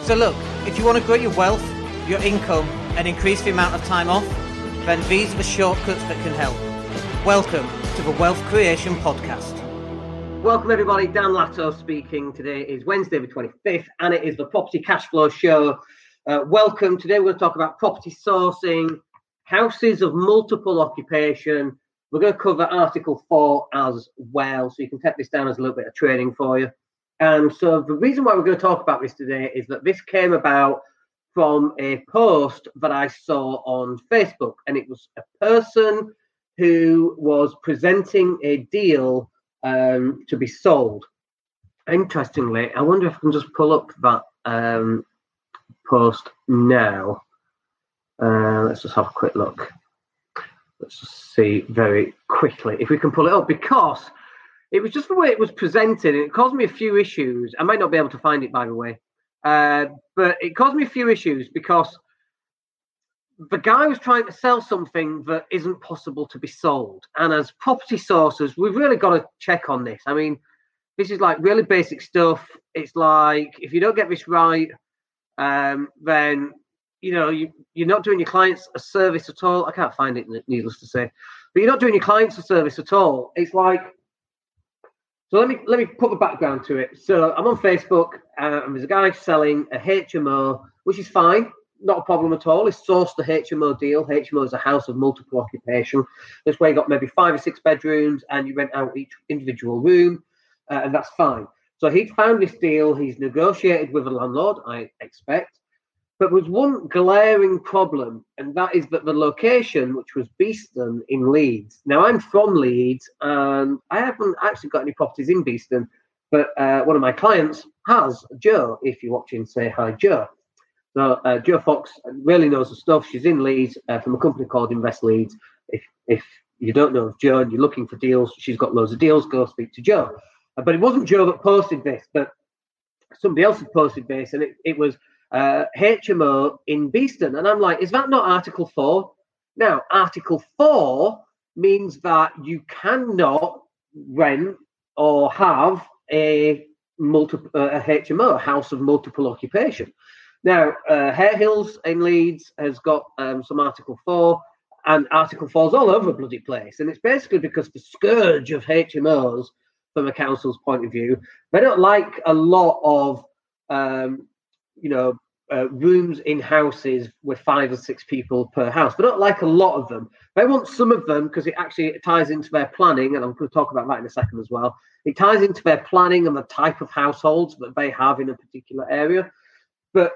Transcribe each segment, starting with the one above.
So look, if you want to grow your wealth, your income, and increase the amount of time off, then these are the shortcuts that can help. Welcome to the Wealth Creation Podcast. Welcome everybody, Dan Latto speaking. Today is Wednesday the 25th and it is the Property Cash Flow Show. Welcome. Today we're going to talk about property sourcing, houses of multiple occupation. We're going to cover Article 4 as well, so you can take this down as a little bit of training for you. And so the reason why we're going to talk about this today is that this came about from a post that I saw on Facebook, and it was a person who was presenting a deal to be sold. Interestingly, I wonder if I can just pull up that post now. Let's just have a quick look. Let's just see very quickly if we can pull it up, because it was just the way it was presented, and it caused me a few issues. I might not be able to find it, by the way, but it caused me a few issues because the guy was trying to sell something that isn't possible to be sold. And as property sources, we've really got to check on this. I mean, this is like really basic stuff. It's like, if you don't get this right, then, you know, you're not doing your clients a service at all. I can't find it, needless to say. But you're not doing your clients a service at all. It's like, so let me put the background to it. So I'm on Facebook, and there's a guy selling a HMO, which is fine. Not a problem at all. He's sourced the HMO deal. HMO is a house of multiple occupation. That's where you got maybe 5 or 6 bedrooms and you rent out each individual room, and that's fine. So he'd found this deal. He's negotiated with a landlord, I expect. But there was one glaring problem, and that is that the location, which was Beeston in Leeds. Now, I'm from Leeds, and I haven't actually got any properties in Beeston, but one of my clients has, Joe. If you're watching, say hi, Joe. So Joe Fox really knows the stuff. She's in Leeds from a company called Invest Leeds. If you don't know of Joe and you're looking for deals, she's got loads of deals. Go speak to Joe. But it wasn't Joe that posted this, but somebody else had posted this, and it was HMO in Beeston. And I'm like, is that not Article 4? Now, Article 4 means that you cannot rent or have a HMO, a house of multiple occupation. Now, Hare Hills in Leeds has got some Article 4, and Article 4 is all over the bloody place. And it's basically because the scourge of HMOs, from a council's point of view, they don't like a lot of, rooms in houses with 5 or 6 people per house. They don't like a lot of them. They want some of them because it actually ties into their planning, and I'm going to talk about that in a second as well. It ties into their planning and the type of households that they have in a particular area. But,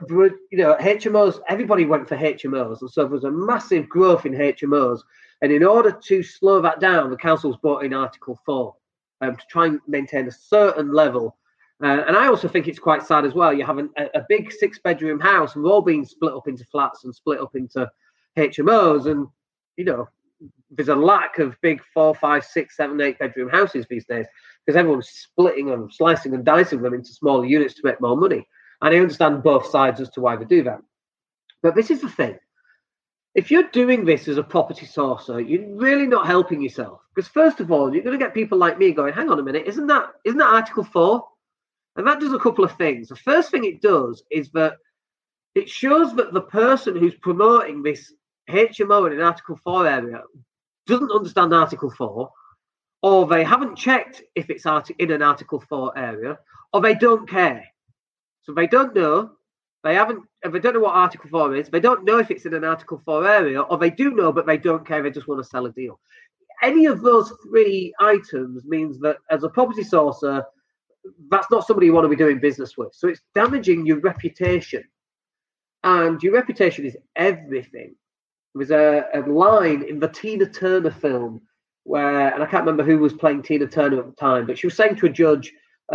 HMOs, everybody went for HMOs. And so there was a massive growth in HMOs. And in order to slow that down, the council's brought in Article 4 to try and maintain a certain level. And I also think it's quite sad as well. You have a big 6-bedroom house, and we're all being split up into flats and split up into HMOs. And, there's a lack of big 4, 5, 6, 7, 8-bedroom houses these days because everyone's splitting them, slicing and dicing them into smaller units to make more money. And I understand both sides as to why they do that. But this is the thing. If you're doing this as a property sourcer, you're really not helping yourself. Because first of all, you're going to get people like me going, hang on a minute, isn't that Article 4? And that does a couple of things. The first thing it does is that it shows that the person who's promoting this HMO in an Article 4 area doesn't understand Article 4, or they haven't checked if it's in an Article 4 area, or they don't care. So they don't know, they don't know what Article 4 is, they don't know if it's in an Article 4 area, or they do know, but they don't care, they just want to sell a deal. Any of those 3 items means that as a property sourcer, that's not somebody you want to be doing business with. So it's damaging your reputation. And your reputation is everything. There was a line in the Tina Turner film where, and I can't remember who was playing Tina Turner at the time, but she was saying to a judge,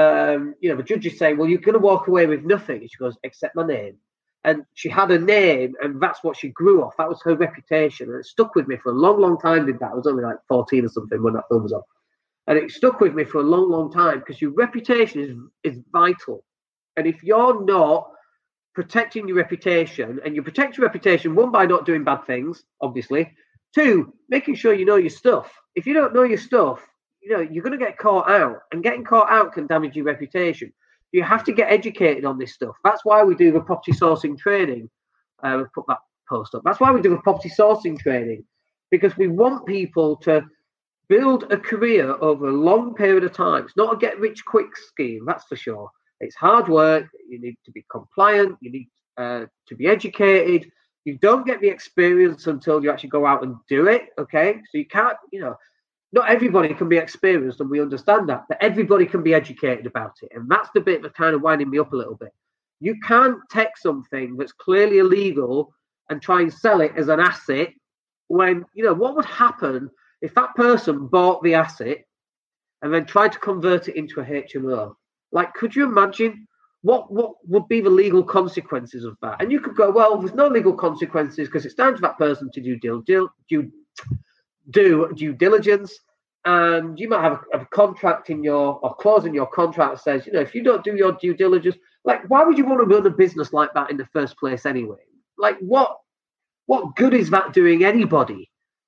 the judge is saying, well, you're going to walk away with nothing. And she goes, except my name. And she had a name, and that's what she grew off. That was her reputation. And it stuck with me for a long, long time, did that. I was only like 14 or something when that film was on. And it stuck with me for a long, long time because your reputation is vital. And if you're not protecting your reputation, and you protect your reputation, 1, by not doing bad things, obviously. 2, making sure you know your stuff. If you don't know your stuff, you're going to get caught out, and getting caught out can damage your reputation. You have to get educated on this stuff. That's why we do the property sourcing training. We'll put that post up. That's why we do the property sourcing training, because we want people to build a career over a long period of time. It's not a get-rich-quick scheme, that's for sure. It's hard work. You need to be compliant. You need to be educated. You don't get the experience until you actually go out and do it, okay? So you can't, not everybody can be experienced, and we understand that, but everybody can be educated about it. And that's the bit that's kind of winding me up a little bit. You can't take something that's clearly illegal and try and sell it as an asset when, what would happen if that person bought the asset and then tried to convert it into a HMO? Like, could you imagine what would be the legal consequences of that? And you could go, well, there's no legal consequences because it's down to that person to do due diligence. And you might have a contract or clause in your contract that says, if you don't do your due diligence, like, why would you want to run a business like that in the first place anyway? Like, what good is that doing anybody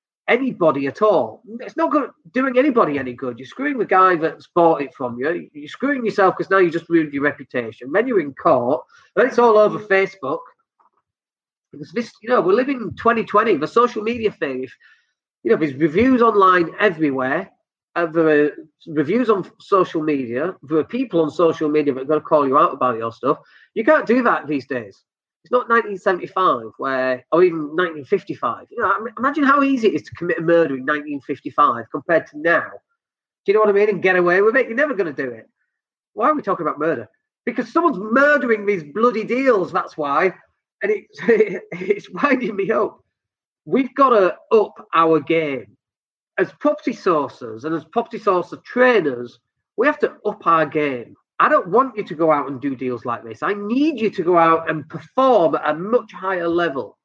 at all? It's not doing anybody any good. You're screwing the guy that's bought it from you. You're screwing yourself because now you just ruined your reputation. Then you're in court, and it's all over Facebook. Because this, we're living in 2020, the social media thing. If there's reviews online everywhere, there are reviews on social media. There are people on social media that are going to call you out about your stuff. You can't do that these days. It's not 1975 or even 1955. Imagine how easy it is to commit a murder in 1955 compared to now. Do you know what I mean? And get away with it. You're never going to do it. Why are we talking about murder? Because someone's murdering these bloody deals. That's why. And it's winding me up. We've got to up our game. As property sourcers and as property sourcer trainers, we have to up our game. I don't want you to go out and do deals like this. I need you to go out and perform at a much higher level.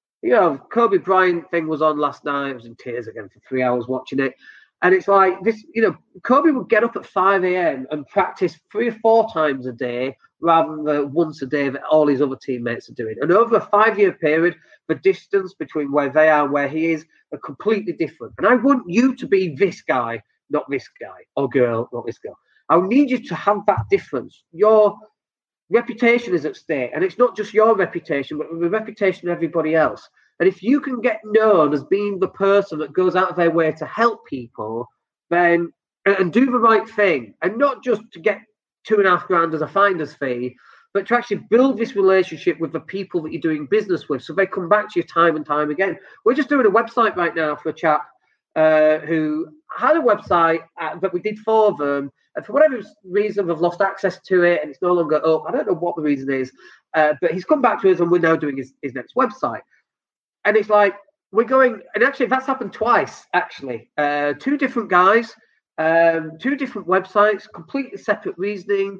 Kobe Bryant thing was on last night. I was in tears again for 3 hours watching it. And it's like this, Kobe would get up at 5 a.m. and practice 3 or 4 times a day rather than once a day that all his other teammates are doing. And over a 5-year period, the distance between where they are and where he is are completely different. And I want you to be this guy, not this guy, or girl, not this girl. I need you to have that difference. Your reputation is at stake, and it's not just your reputation, but the reputation of everybody else. And if you can get known as being the person that goes out of their way to help people, then and do the right thing, and not just to get $2,500 as a finder's fee, but to actually build this relationship with the people that you're doing business with, so they come back to you time and time again. We're just doing a website right now for a chap who had a website that we did for them. And for whatever reason, we've lost access to it and it's no longer up. I don't know what the reason is, but he's come back to us and we're now doing his next website. And it's like, we're going, and actually that's happened twice, actually. 2 different guys, 2 different websites, completely separate reasoning.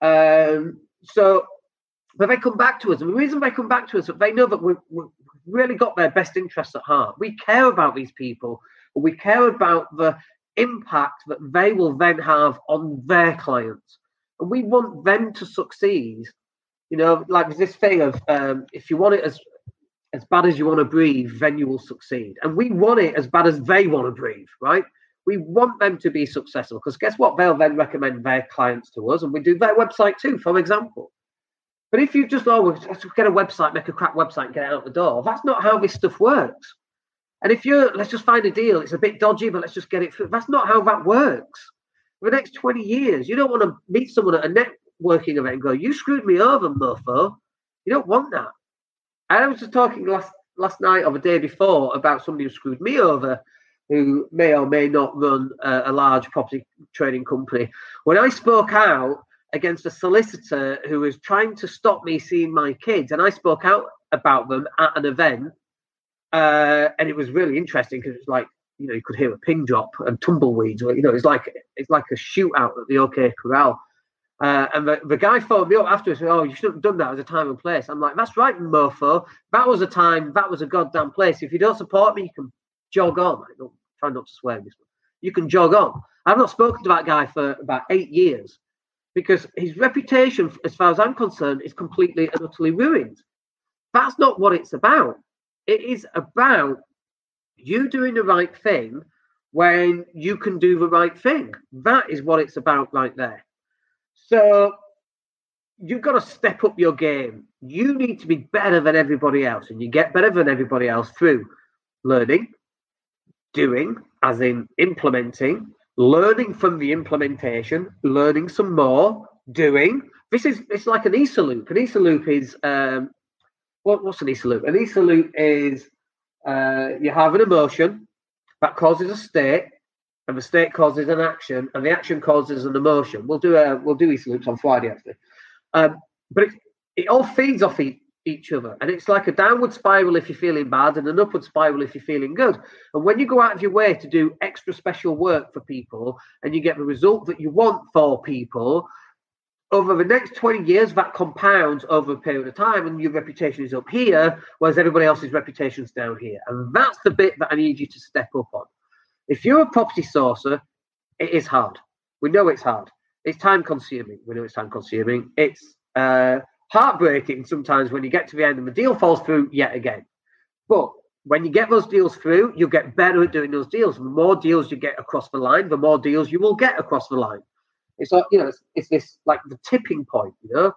So, but they come back to us. And the reason they come back to us is that they know that we've really got their best interests at heart. We care about these people. We care about the impact that they will then have on their clients, and we want them to succeed. Like this thing of if you want it as bad as you want to breathe, then you will succeed. And we want it as bad as they want to breathe, right? We want them to be successful, because guess what? They'll then recommend their clients to us, and we do their website too, for example. But if you just let's get a website, make a crap website and get it out the door, that's not how this stuff works. And if let's just find a deal, it's a bit dodgy, but let's just get it through. That's not how that works. For the next 20 years, you don't want to meet someone at a networking event and go, you screwed me over, mofo. You don't want that. I was just talking last night or the day before about somebody who screwed me over, who may or may not run a large property trading company. When I spoke out against a solicitor who was trying to stop me seeing my kids, and I spoke out about them at an event, and it was really interesting because it's like, you could hear a pin drop and tumbleweeds. It's like a shootout at the OK Corral. And the guy phoned me up afterwards and said, oh, you shouldn't have done that as a time and place. I'm like, that's right, mofo. That was a time, that was a goddamn place. If you don't support me, you can jog on. I don't try not to swear in this one. You can jog on. I've not spoken to that guy for about 8 years because his reputation, as far as I'm concerned, is completely and utterly ruined. That's not what it's about. It is about you doing the right thing when you can do the right thing. That is what it's about right there. So you've got to step up your game. You need to be better than everybody else, and you get better than everybody else through learning, doing, as in implementing, learning from the implementation, learning some more, doing. It's like an ESA loop. An ESA loop is what's an ESA loop? An ESA loop is you have an emotion that causes a state, and the state causes an action, and the action causes an emotion. We'll do ESA loops on Friday actually, but it all feeds off each other, and it's like a downward spiral if you're feeling bad, and an upward spiral if you're feeling good. And when you go out of your way to do extra special work for people, and you get the result that you want for people, over the next 20 years, that compounds over a period of time, and your reputation is up here, whereas everybody else's reputation's down here. And that's the bit that I need you to step up on. If you're a property sourcer, it is hard. We know it's hard. It's time-consuming. We know it's time-consuming. It's heartbreaking sometimes when you get to the end and the deal falls through yet again. But when you get those deals through, you'll get better at doing those deals. The more deals you get across the line, the more deals you will get across the line. It's like, it's this like the tipping point,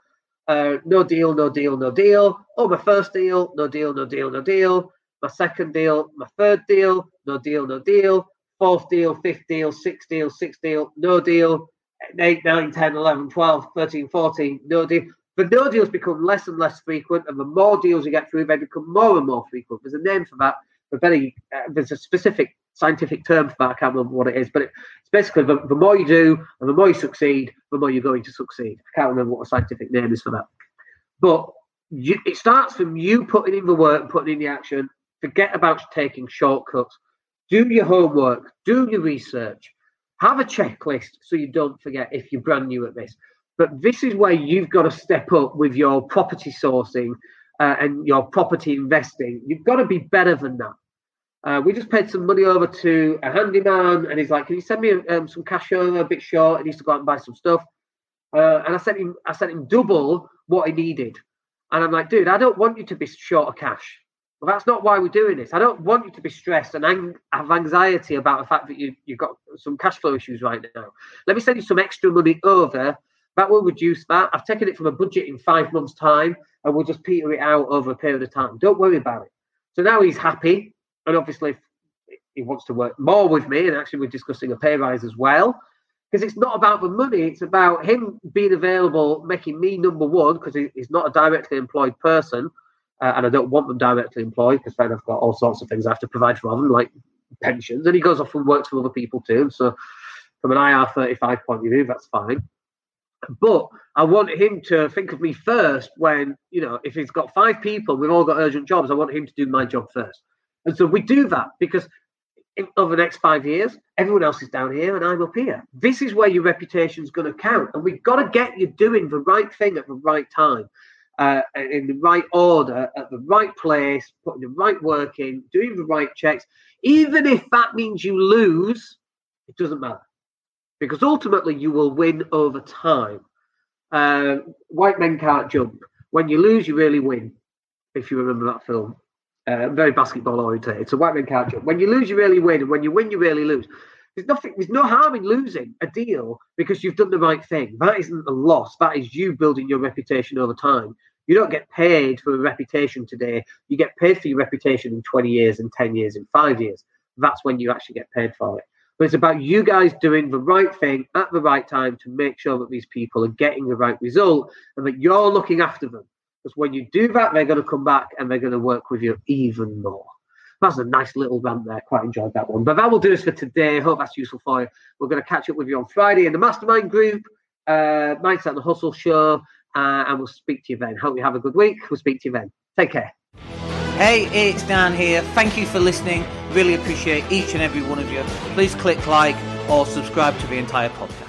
no deal, no deal, no deal. Oh, my first deal, no deal, no deal, no deal. My second deal, my third deal, no deal, no deal. Fourth deal, fifth deal, sixth deal, no deal. 8, 9, 10, 11, 12, 13, 14, no deal. The no deals become less and less frequent, and the more deals you get through, they become more and more frequent. There's a name for that. There's a specific scientific term for that. I can't remember what it is, but it's basically the more you do and the more you succeed, the more you're going to succeed. I can't remember what a scientific name is for that. But it starts from you putting in the work, putting in the action. Forget about taking shortcuts. Do your homework. Do your research. Have a checklist so you don't forget if you're brand new at this. But this is where you've got to step up with your property sourcing and your property investing. You've got to be better than that. We just paid some money over to a handyman, and he's like, "Can you send me some cash over? A bit short. He needs to go out and buy some stuff." And I sent him double what he needed. And I'm like, "Dude, I don't want you to be short of cash. Well, that's not why we're doing this. I don't want you to be stressed and have anxiety about the fact that you've got some cash flow issues right now. Let me send you some extra money over. That will reduce that. I've taken it from a budget in 5 months' time, and we'll just peter it out over a period of time. Don't worry about it." So now he's happy, and obviously he wants to work more with me, and actually we're discussing a pay rise as well, because it's not about the money. It's about him being available, making me number one, because he's not a directly employed person. And I don't want them directly employed, because then I've got all sorts of things I have to provide for them, like pensions. And he goes off and works for other people too. So from an IR35 point of view, that's fine. But I want him to think of me first when, if he's got 5 people, we've all got urgent jobs, I want him to do my job first. And so we do that because over the next 5 years, everyone else is down here and I'm up here. This is where your reputation is going to count. And we've got to get you doing the right thing at the right time. In the right order, at the right place, putting the right work in, doing the right checks. Even if that means you lose, it doesn't matter. Because ultimately you will win over time. White men can't jump. When you lose, you really win. If you remember that film. Very basketball oriented. So white men can't jump. When you lose, you really win. And when you win, you really lose. There's no harm in losing a deal because you've done the right thing. That isn't a loss. That is you building your reputation over time. You don't get paid for a reputation today. You get paid for your reputation in 20 years, in 10 years, in 5 years. That's when you actually get paid for it. But it's about you guys doing the right thing at the right time to make sure that these people are getting the right result and that you're looking after them. Because when you do that, they're going to come back and they're going to work with you even more. That's a nice little rant there. Quite enjoyed that one. But that will do us for today. Hope that's useful for you. We're going to catch up with you on Friday in the Mastermind group, Mindset and the Hustle show, and we'll speak to you then. Hope you have a good week. We'll speak to you then. Take care. Hey, it's Dan here. Thank you for listening. Really appreciate each and every one of you. Please click like or subscribe to the entire podcast.